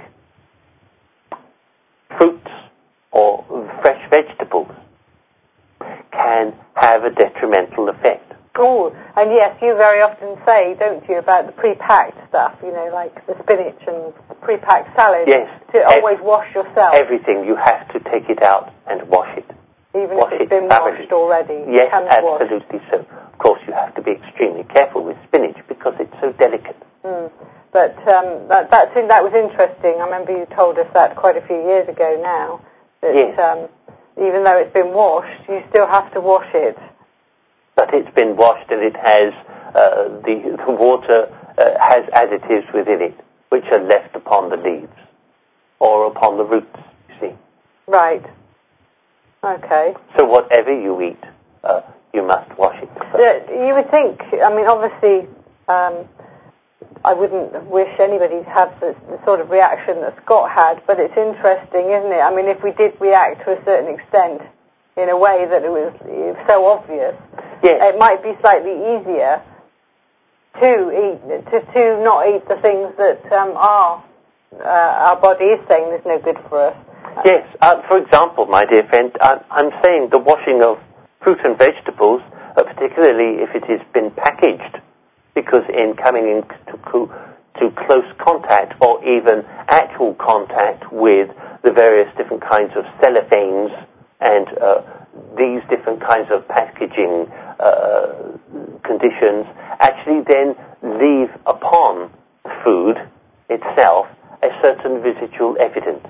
Speaker 3: fruits or fresh vegetables can have a detrimental effect.
Speaker 2: Oh, and yes, you very often say, don't you, about the pre-packed stuff, you know, like the spinach and the pre-packed salad.
Speaker 3: Yes.
Speaker 2: To always wash yourself.
Speaker 3: Everything, you have to take it out and wash it.
Speaker 2: Even
Speaker 3: wash
Speaker 2: if it's
Speaker 3: it
Speaker 2: been
Speaker 3: thoroughly.
Speaker 2: washed already.
Speaker 3: Yes,
Speaker 2: washed.
Speaker 3: absolutely so. Of course, you have to be extremely careful with spinach because it's so delicate.
Speaker 2: Mm. But um, that, that's, that was interesting. I remember you told us that quite a few years ago now. That,
Speaker 3: yes.
Speaker 2: Um, even though it's been washed, you still have to wash it.
Speaker 3: But it's been washed and it has, uh, the, the water uh, has additives within it, which are left upon the leaves or upon the roots, you see.
Speaker 2: Right. Okay.
Speaker 3: So whatever you eat, uh, you must wash it.
Speaker 2: Yeah, you would think, I mean, obviously, um, I wouldn't wish anybody to have the, the sort of reaction that Scott had, but it's interesting, isn't it? I mean, if we did react to a certain extent in a way that it was, it was so obvious,
Speaker 3: yes.
Speaker 2: It might be slightly easier to eat, to, to not eat the things that um, are, uh, our body is saying is no good for us.
Speaker 3: Yes. Uh, for example, my dear friend, I'm, I'm saying the washing of fruit and vegetables, uh, particularly if it has been packaged, because in coming into co- to close contact or even actual contact with the various different kinds of cellophanes and uh, these different kinds of packaging uh, conditions actually then leave upon the food itself a certain visual evidence.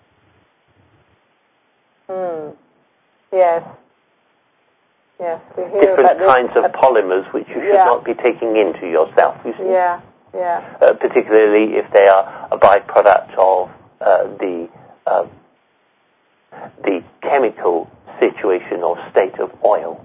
Speaker 2: Hmm. Yes. Yes, we hear
Speaker 3: Different
Speaker 2: about this.
Speaker 3: kinds of polymers which you should
Speaker 2: yeah.
Speaker 3: not be taking into yourself, you see.
Speaker 2: Yeah, yeah.
Speaker 3: Uh, particularly if they are a byproduct of uh, the uh, the chemical situation or state of oil.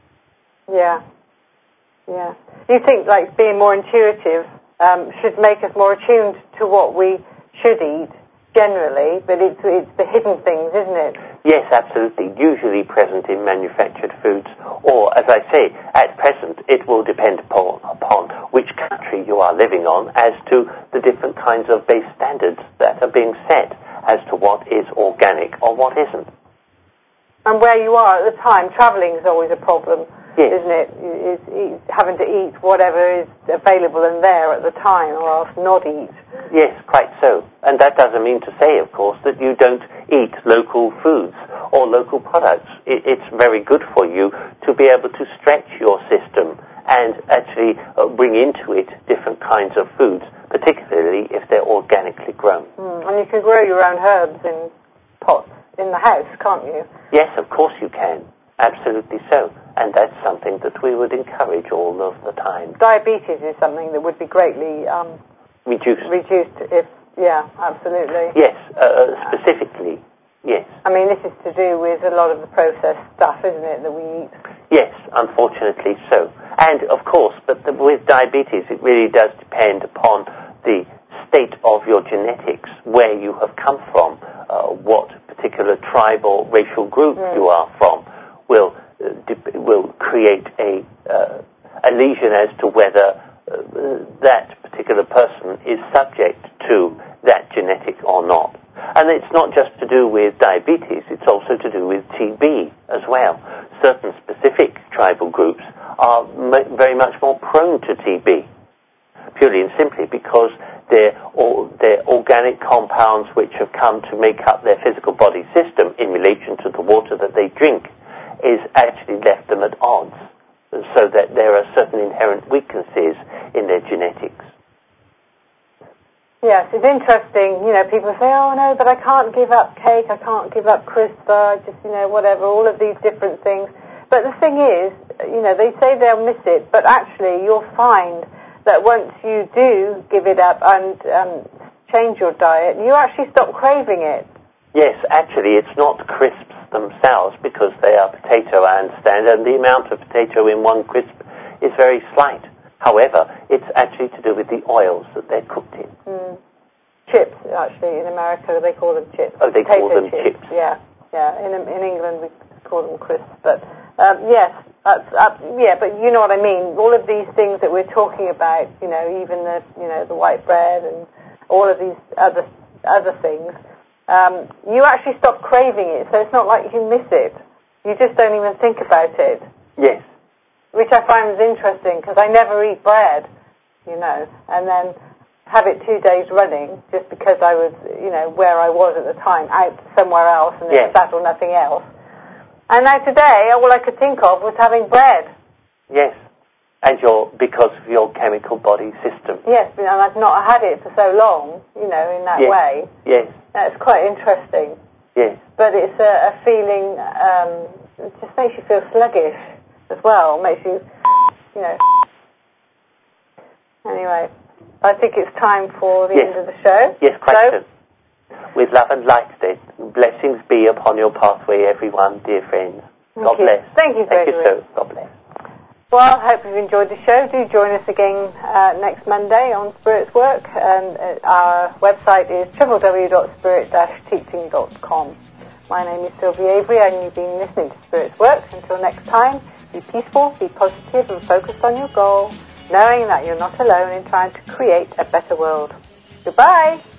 Speaker 2: Yeah, yeah. You think, like, being more intuitive um, should make us more attuned to what we should eat generally, but it's, it's the hidden things, isn't it?
Speaker 3: Yes, absolutely. Usually present in manufactured foods, or, as I say, at present, it will depend upon, upon which country you are living on as to the different kinds of base standards that are being set as to what is organic or what isn't.
Speaker 2: And where you are at the time, travelling is always a problem,
Speaker 3: yes.
Speaker 2: isn't it? It's, it's having to eat whatever is available and there at the time, or else not eat.
Speaker 3: Yes, quite so. And that doesn't mean to say, of course, that you don't eat local foods or local products. It, it's very good for you to be able to stretch your system and actually uh, bring into it different kinds of foods, particularly if they're organically grown.
Speaker 2: Mm, and you can grow your own herbs in pots in the house, can't you?
Speaker 3: Yes, of course you can. Absolutely so. And that's something that we would encourage all of the time.
Speaker 2: Diabetes is something that would be greatly um,
Speaker 3: reduced.
Speaker 2: Reduced if, yeah, absolutely.
Speaker 3: Yes, uh, specifically, yes.
Speaker 2: I mean, this is to do with a lot of the processed stuff, isn't it, that we eat?
Speaker 3: Yes, unfortunately so. And, of course, but the, with diabetes, it really does depend upon the state of your genetics, where you have come from, uh, what particular tribe or racial group mm. you are from, will uh, dip- will create a uh, a lesion as to whether uh, that particular person is subject to that genetic or not. And it's not just to do with diabetes, it's also to do with T B as well. Certain specific tribal groups are m- very much more prone to T B, purely and simply because their, or, their organic compounds which have come to make up their physical body system in relation to the water that they drink is actually left them at odds, so that there are certain inherent weaknesses in their genetics.
Speaker 2: Yes, it's interesting. You know, people say, oh, no, but I can't give up cake, I can't give up CRISPR, just, you know, whatever, all of these different things. But the thing is, you know, they say they'll miss it, but actually you'll find that once you do give it up and um, change your diet, you actually stop craving it.
Speaker 3: Yes, actually, it's not crisps themselves because they are potato, I understand, and the amount of potato in one crisp is very slight. However, it's actually to do with the oils that they're cooked in.
Speaker 2: Mm. Chips, actually, in America, they call them chips.
Speaker 3: Oh, they
Speaker 2: potato
Speaker 3: call them
Speaker 2: chips.
Speaker 3: chips.
Speaker 2: Yeah, yeah. In in England, we call them crisps. But um, yes, that's, uh, yeah. But you know what I mean. All of these things that we're talking about, you know, even the you know the white bread and all of these other other things. Um, you actually stop craving it, so it's not like you miss it. You just don't even think about it.
Speaker 3: Yes.
Speaker 2: Which I find is interesting, because I never eat bread, you know, and then have it two days running just because I was, you know, where I was at the time, out somewhere else, and there
Speaker 3: yes.
Speaker 2: was that or nothing else. And now today, all I could think of was having bread.
Speaker 3: Yes. And your, because of your chemical body system.
Speaker 2: Yes, and I've not had it for so long, you know, in that
Speaker 3: yes.
Speaker 2: way.
Speaker 3: Yes.
Speaker 2: That's quite interesting.
Speaker 3: Yes.
Speaker 2: But it's a, a feeling, um, it just makes you feel sluggish as well. Makes you, you know. Anyway, I think it's time for the
Speaker 3: yes.
Speaker 2: end of the show.
Speaker 3: Yes, question.
Speaker 2: So,
Speaker 3: with love and light, blessings be upon your pathway, everyone, dear friends. God
Speaker 2: you.
Speaker 3: bless.
Speaker 2: Thank you,
Speaker 3: Thank
Speaker 2: Gregory.
Speaker 3: you, so. God bless.
Speaker 2: Well, I hope you've enjoyed the show. Do join us again uh, next Monday on Spirit's Work, and uh, our website is w w w dot spirit dash teaching dot com. My name is Sylvia Avery, and you've been listening to Spirit's Work. Until next time, be peaceful, be positive, and focused on your goal, knowing that you're not alone in trying to create a better world. Goodbye!